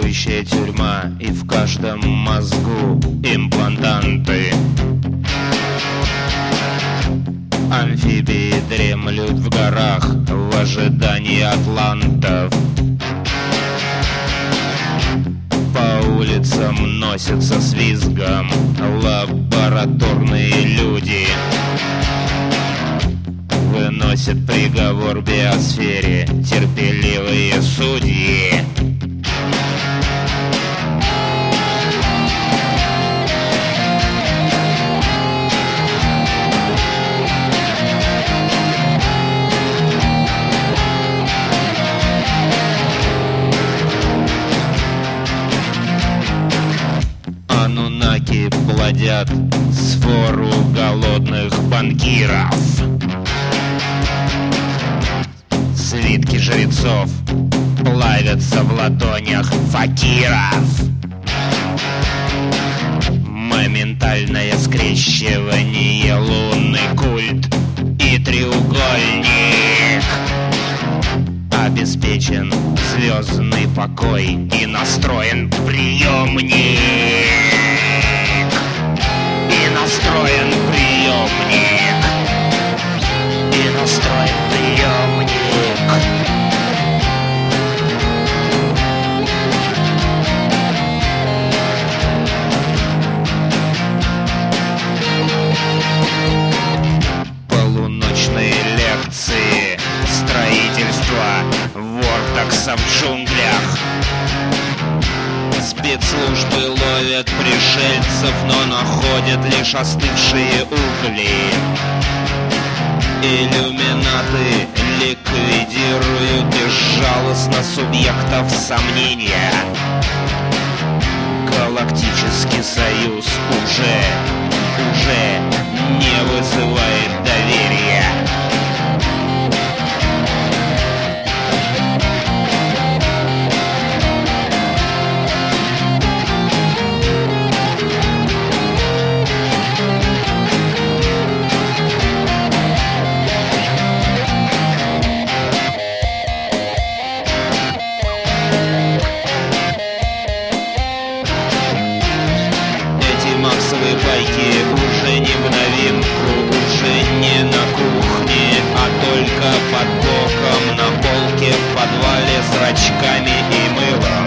Пульсирующая тюрьма, и в каждом мозгу имплантанты. Амфибии дремлют в горах в ожидании атлантов. По улицам носятся с визгом лабораторные люди. Выносят приговор биосфере терпеливые судьи. Ануннаки плодят свору голодных банкиров. Свитки жрецов плавятся в ладонях факиров. Моментальное скрещивание, лунный культ и треугольник. Обеспечен звездный покой и настроен приемник. И настроен приемник. И настроен приемник. Полуночные лекции строительства вортекса в джунглях. Спецслужбы ловят пришельцев, но находят лишь остывшие угли. Иллюминаты ликвидируют безжалостно субъектов сомнения. Галактический союз уже не вызывает доверия. Массовые байки уже не в новинку, уже не на кухне, а только под боком, на полке в подвале с зрачками и мылом.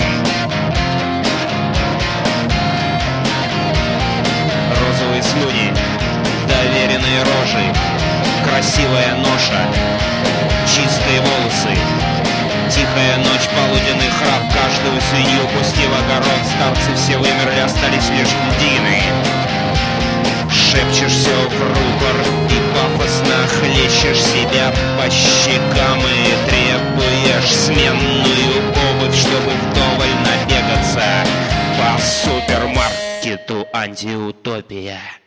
Розовые слюни, доверенные рожи, красивая ноша, чистые волосы. Тихая ночь, полуденный храп, каждую свинью пусти в огород. Старцы все вымерли, остались лишь льдины. Шепчешь все в рупор и пафосно хлещешь себя по щекам и требуешь сменную обувь, чтобы вдоволь набегаться по супермаркету антиутопия.